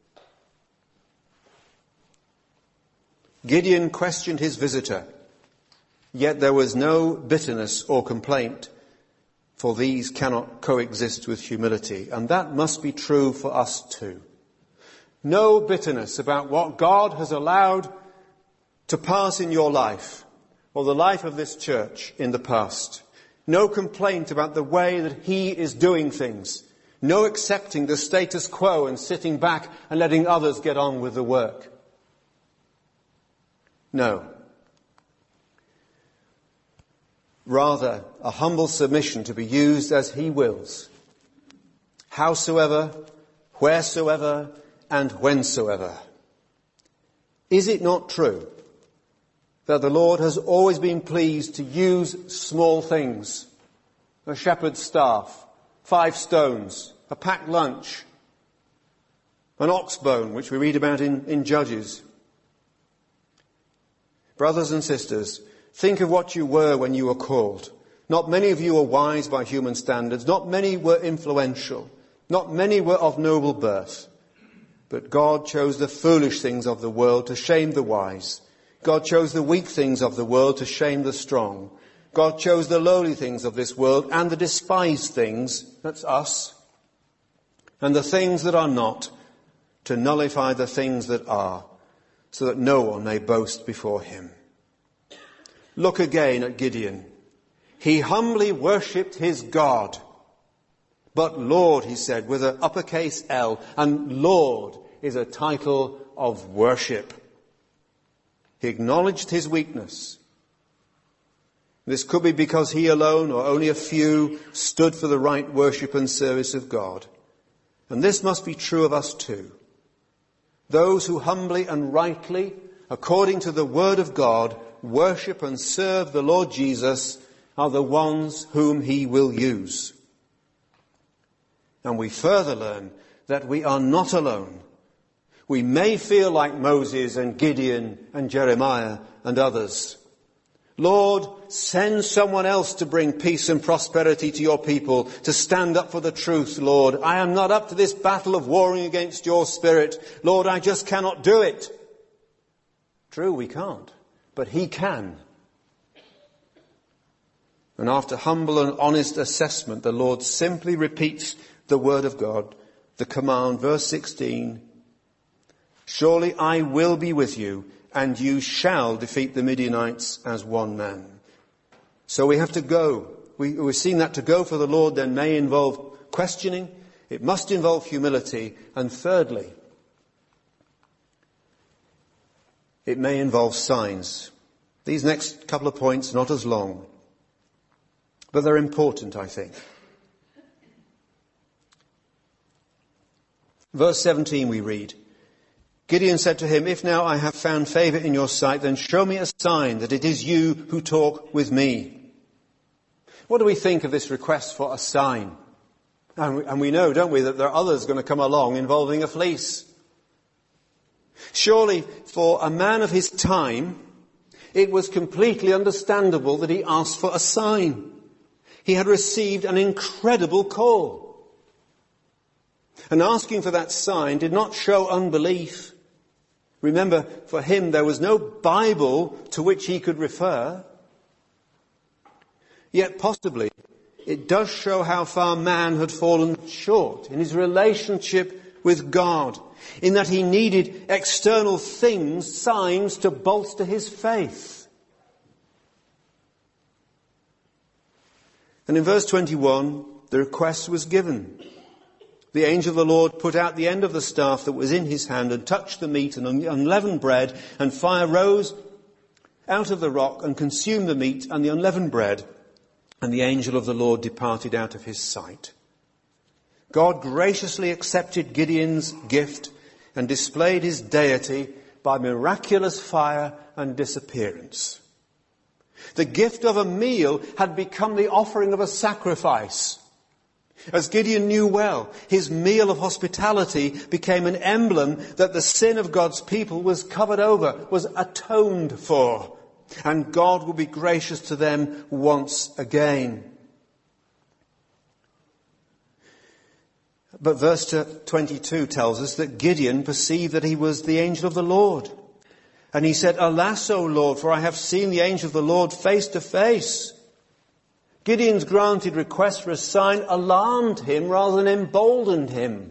Gideon questioned his visitor, yet there was no bitterness or complaint, for these cannot coexist with humility. And that must be true for us too. No bitterness about what God has allowed to pass in your life, or the life of this church in the past. No complaint about the way that he is doing things. No accepting the status quo and sitting back and letting others get on with the work. No. Rather, a humble submission to be used as he wills. Howsoever, wheresoever, and whensoever. Is it not true that the Lord has always been pleased to use small things? A shepherd's staff, five stones, a packed lunch, an ox bone, which we read about in, in Judges. Brothers and sisters, think of what you were when you were called. Not many of you were wise by human standards. Not many were influential. Not many were of noble birth. But God chose the foolish things of the world to shame the wise. God chose the weak things of the world to shame the strong. God chose the lowly things of this world and the despised things, that's us, and the things that are not, to nullify the things that are, so that no one may boast before him. Look again at Gideon. He humbly worshipped his God. But Lord, he said, with an uppercase L, and Lord is a title of worship. He acknowledged his weakness. This could be because he alone, or only a few, stood for the right worship and service of God. And this must be true of us too. Those who humbly and rightly, according to the word of God, worship and serve the Lord Jesus are the ones whom he will use. And we further learn that we are not alone. We may feel like Moses and Gideon and Jeremiah and others. Lord, send someone else to bring peace and prosperity to your people, to stand up for the truth, Lord. I am not up to this battle of warring against your spirit. Lord, I just cannot do it. True, we can't, but he can. And after humble and honest assessment, the Lord simply repeats the word of God, the command, verse sixteen, surely I will be with you, and you shall defeat the Midianites as one man. So we have to go. We, we've seen that to go for the Lord then may involve questioning. It must involve humility. And thirdly, it may involve signs. These next couple of points, not as long, but they're important, I think. Verse seventeen we read, Gideon said to him, if now I have found favor in your sight, then show me a sign that it is you who talk with me. What do we think of this request for a sign? And we, and we know, don't we, that there are others going to come along involving a fleece. Surely, for a man of his time, it was completely understandable that he asked for a sign. He had received an incredible call. And asking for that sign did not show unbelief. Remember, for him there was no Bible to which he could refer. Yet possibly it does show how far man had fallen short in his relationship with God, in that he needed external things, signs, to bolster his faith. And in verse twenty-one, the request was given. The angel of the Lord put out the end of the staff that was in his hand and touched the meat and unleavened bread, and fire rose out of the rock and consumed the meat and the unleavened bread, and the angel of the Lord departed out of his sight. God graciously accepted Gideon's gift and displayed his deity by miraculous fire and disappearance. The gift of a meal had become the offering of a sacrifice. As Gideon knew well, his meal of hospitality became an emblem that the sin of God's people was covered over, was atoned for, and God would be gracious to them once again. But verse twenty-two tells us that Gideon perceived that he was the angel of the Lord. And he said, "Alas, O Lord, for I have seen the angel of the Lord face to face." Gideon's granted request for a sign alarmed him rather than emboldened him.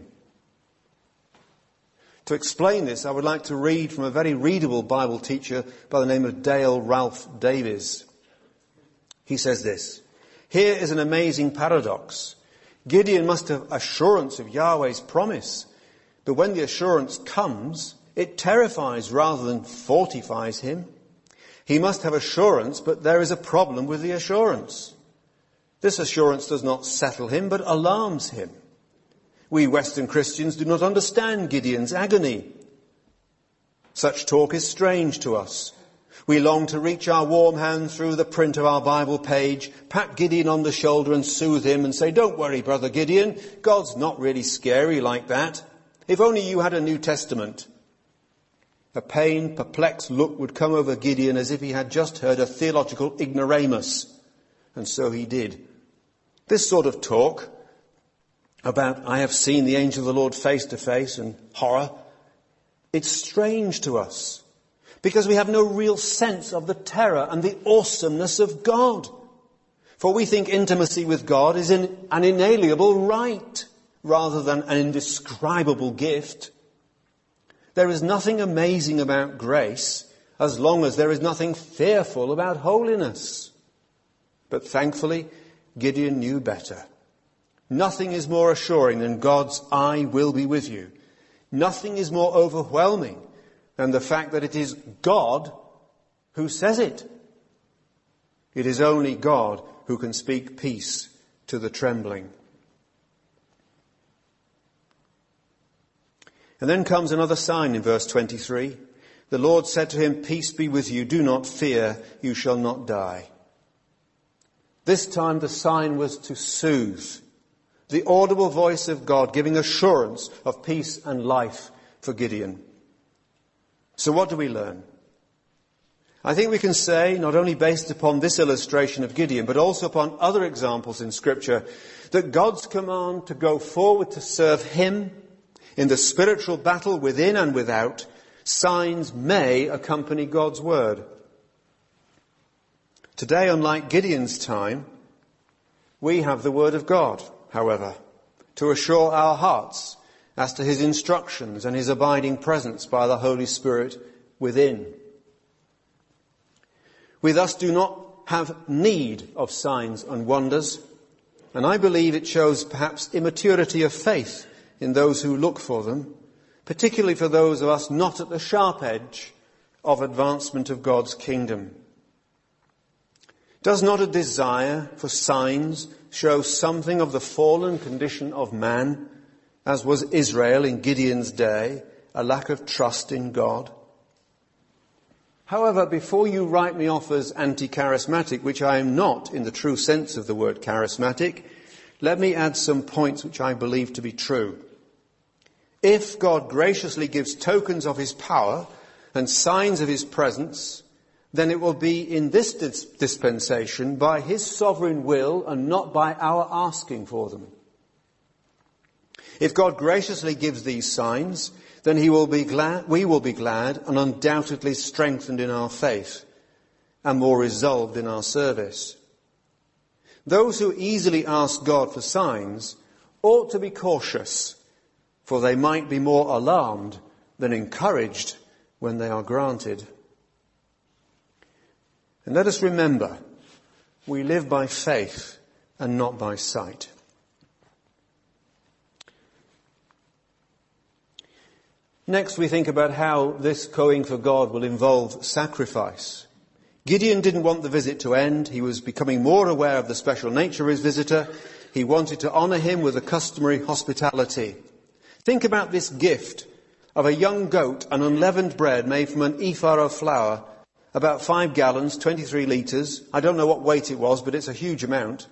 To explain this, I would like to read from a very readable Bible teacher by the name of Dale Ralph Davies. He says this: "Here is an amazing paradox. Gideon must have assurance of Yahweh's promise, but when the assurance comes, it terrifies rather than fortifies him. He must have assurance, but there is a problem with the assurance. This assurance does not settle him, but alarms him. We Western Christians do not understand Gideon's agony. Such talk is strange to us. We long to reach our warm hand through the print of our Bible page, pat Gideon on the shoulder and soothe him and say, 'Don't worry, brother Gideon, God's not really scary like that. If only you had a New Testament.' A pained, perplexed look would come over Gideon as if he had just heard a theological ignoramus. And so he did. This sort of talk about, 'I have seen the angel of the Lord face to face,' and horror, it's strange to us because we have no real sense of the terror and the awesomeness of God. For we think intimacy with God is an inalienable right rather than an indescribable gift. There is nothing amazing about grace as long as there is nothing fearful about holiness. But thankfully, Gideon knew better. Nothing is more assuring than God's 'I will be with you.' Nothing is more overwhelming than the fact that it is God who says it. It is only God who can speak peace to the trembling." And then comes another sign in verse twenty-three. "The Lord said to him, 'Peace be with you. Do not fear. You shall not die.'" This time the sign was to soothe. The audible voice of God giving assurance of peace and life for Gideon. So what do we learn? I think we can say, not only based upon this illustration of Gideon, but also upon other examples in Scripture, that God's command to go forward to serve him in the spiritual battle within and without, signs may accompany God's word. Today, unlike Gideon's time, we have the word of God, however, to assure our hearts as to his instructions and his abiding presence by the Holy Spirit within. We thus do not have need of signs and wonders, and I believe it shows perhaps immaturity of faith in those who look for them, particularly for those of us not at the sharp edge of advancement of God's kingdom. Does not a desire for signs show something of the fallen condition of man, as was Israel in Gideon's day, a lack of trust in God? However, before you write me off as anti-charismatic, which I am not in the true sense of the word charismatic, let me add some points which I believe to be true. If God graciously gives tokens of his power and signs of his presence, then it will be in this dis- dispensation by his sovereign will and not by our asking for them. If God graciously gives these signs, then he will be glad, we will be glad and undoubtedly strengthened in our faith and more resolved in our service. Those who easily ask God for signs ought to be cautious, for they might be more alarmed than encouraged when they are granted. And let us remember, we live by faith and not by sight. Next, we think about how this going for God will involve sacrifice. Gideon didn't want the visit to end. He was becoming more aware of the special nature of his visitor. He wanted to honour him with the customary hospitality. Think about this gift of a young goat and unleavened bread made from an ephah of flour about five gallons, twenty-three litres. I don't know what weight it was, but it's a huge amount.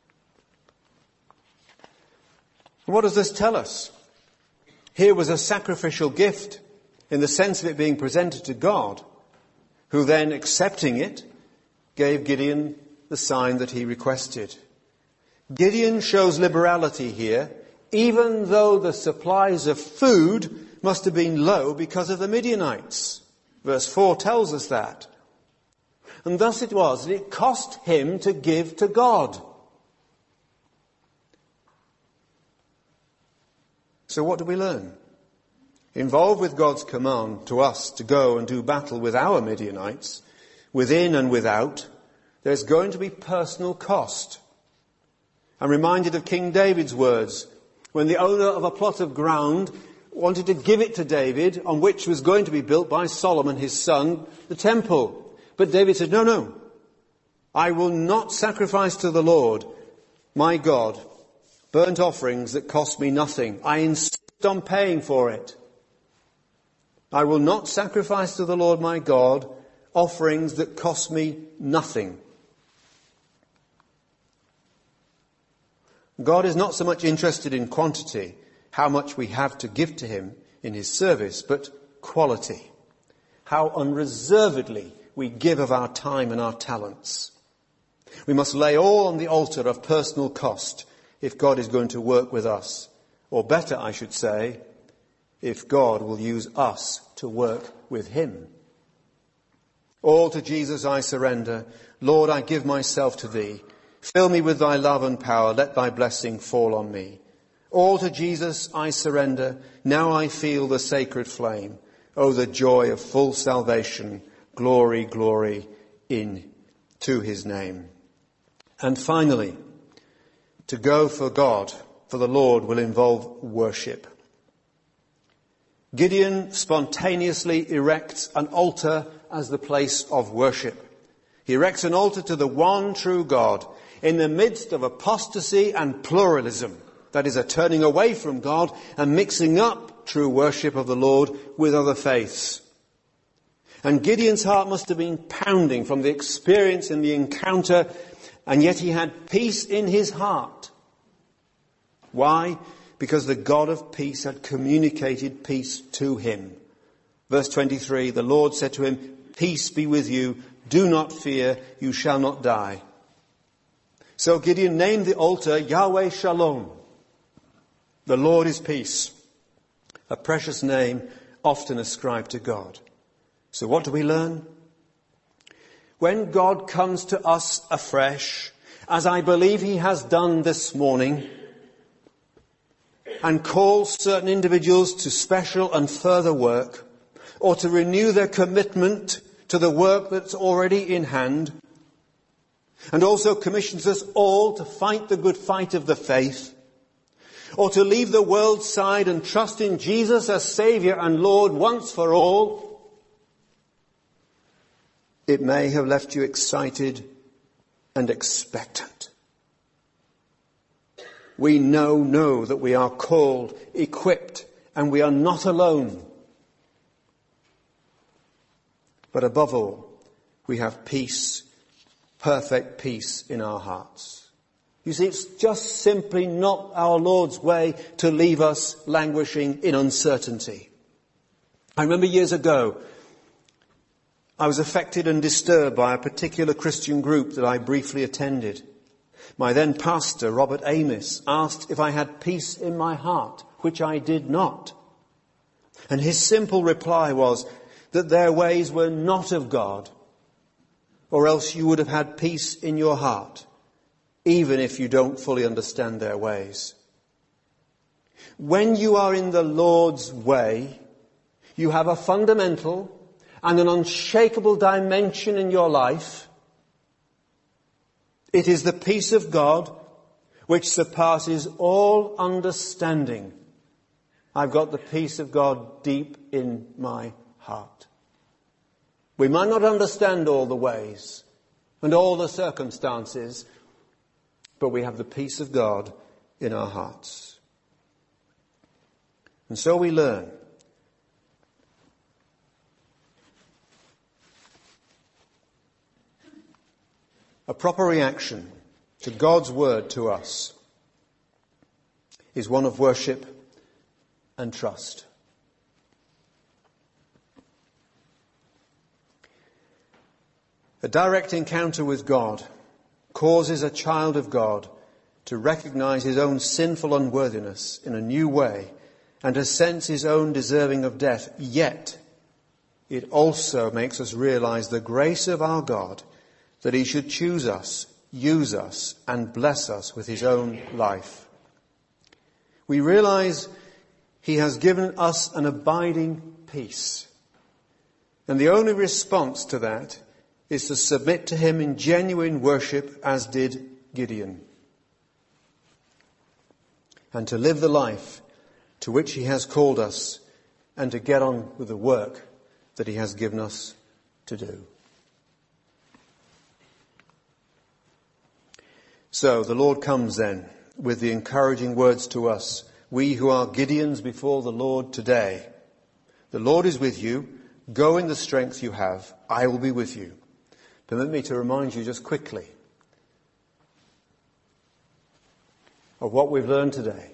What does this tell us? Here was a sacrificial gift in the sense of it being presented to God, who then, accepting it, gave Gideon the sign that he requested. Gideon shows liberality here, even though the supplies of food must have been low because of the Midianites. Verse four tells us that. And thus it was that it cost him to give to God. So what do we learn? Involved with God's command to us to go and do battle with our Midianites, within and without, there's going to be personal cost. I'm reminded of King David's words when the owner of a plot of ground wanted to give it to David, on which was going to be built by Solomon, his son, the temple. But David said, no, no, I will not sacrifice to the Lord, my God, burnt offerings that cost me nothing. I insist on paying for it. I will not sacrifice to the Lord my God offerings that cost me nothing. God is not so much interested in quantity, how much we have to give to him in his service, but quality, how unreservedly we give of our time and our talents. We must lay all on the altar of personal cost if God is going to work with us. Or better, I should say, if God will use us to work with him. All to Jesus I surrender. Lord, I give myself to thee. Fill me with thy love and power. Let thy blessing fall on me. All to Jesus I surrender. Now I feel the sacred flame. Oh, the joy of full salvation. Glory, glory in to his name. And finally, to go for God, for the Lord, will involve worship. Gideon spontaneously erects an altar as the place of worship. He erects an altar to the one true God in the midst of apostasy and pluralism. That is, a turning away from God and mixing up true worship of the Lord with other faiths. And Gideon's heart must have been pounding from the experience and the encounter, and yet he had peace in his heart. Why? Because the God of peace had communicated peace to him. Verse twenty-three, the Lord said to him, peace be with you, do not fear, you shall not die. So Gideon named the altar Yahweh Shalom. The Lord is peace. A precious name often ascribed to God. So what do we learn? When God comes to us afresh, as I believe he has done this morning, and calls certain individuals to special and further work, or to renew their commitment to the work that's already in hand, and also commissions us all to fight the good fight of the faith, or to leave the world's side and trust in Jesus as Saviour and Lord once for all, it may have left you excited and expectant. We know, know that we are called, equipped, and we are not alone. But above all, we have peace, perfect peace in our hearts. You see, it's just simply not our Lord's way to leave us languishing in uncertainty. I remember years ago, I was affected and disturbed by a particular Christian group that I briefly attended. My then pastor, Robert Amos, asked if I had peace in my heart, which I did not. And his simple reply was that their ways were not of God, or else you would have had peace in your heart, even if you don't fully understand their ways. When you are in the Lord's way, you have a fundamental and an unshakable dimension in your life. It is the peace of God which surpasses all understanding. I've got the peace of God deep in my heart. We might not understand all the ways and all the circumstances, but we have the peace of God in our hearts. And so we learn A proper reaction to God's word to us is one of worship and trust. A direct encounter with God causes a child of God to recognize his own sinful unworthiness in a new way and to sense his own deserving of death. Yet, it also makes us realize the grace of our God, that he should choose us, use us, and bless us with his own life. We realize he has given us an abiding peace. And the only response to that is to submit to him in genuine worship, as did Gideon, and to live the life to which he has called us, and to get on with the work that he has given us to do. So the Lord comes then with the encouraging words to us, we who are Gideons before the Lord today. The Lord is with you. Go in the strength you have. I will be with you. Permit me to remind you just quickly of what we've learned today.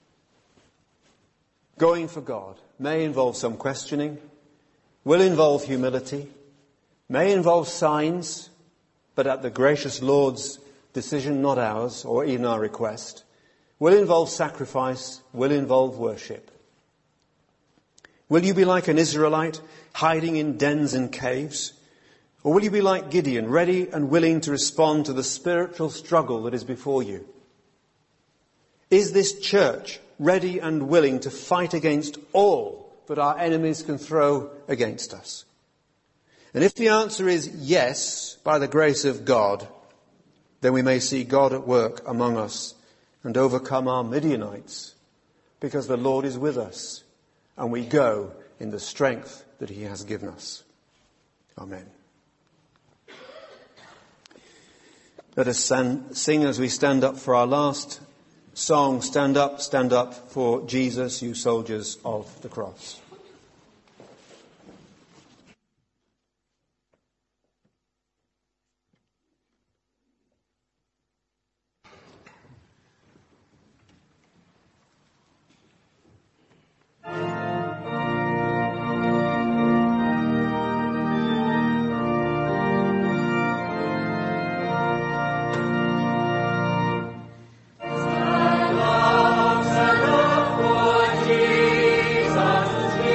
Going for God may involve some questioning, will involve humility, may involve signs, but at the gracious Lord's decision, not ours, or even our request, will involve sacrifice, will involve worship. Will you be like an Israelite, hiding in dens and caves? Or will you be like Gideon, ready and willing to respond to the spiritual struggle that is before you? Is this church ready and willing to fight against all that our enemies can throw against us? And if the answer is yes, by the grace of God, then we may see God at work among us and overcome our Midianites, because the Lord is with us and we go in the strength that he has given us. Amen. Let us sing as we stand up for our last song, Stand Up, Stand Up for Jesus, you soldiers of the cross. Jesus.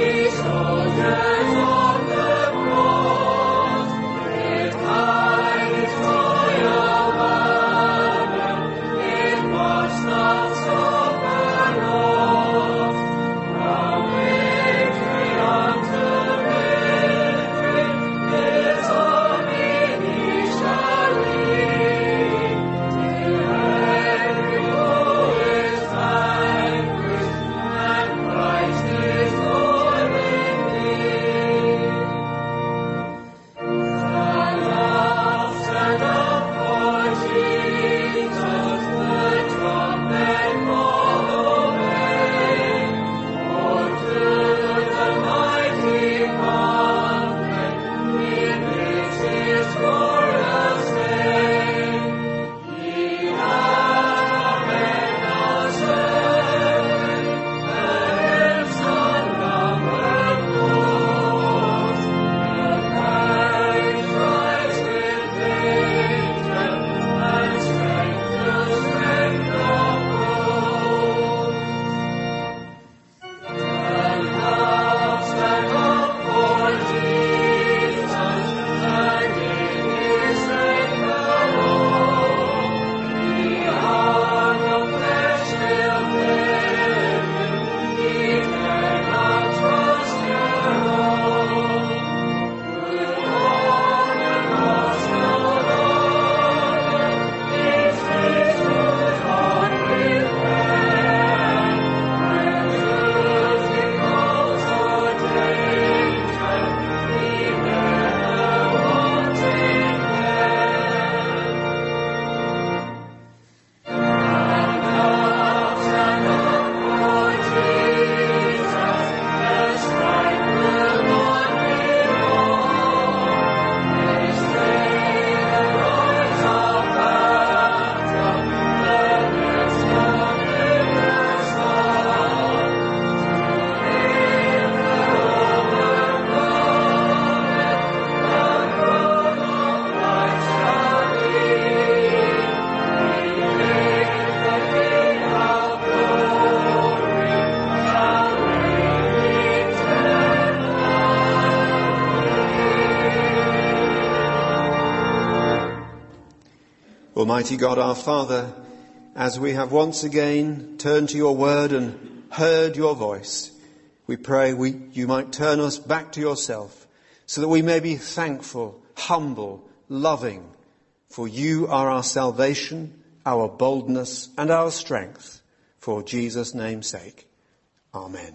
Almighty God, our Father, as we have once again turned to your word and heard your voice, we pray we, you might turn us back to yourself so that we may be thankful, humble, loving, for you are our salvation, our boldness and our strength, for Jesus' name's sake. Amen.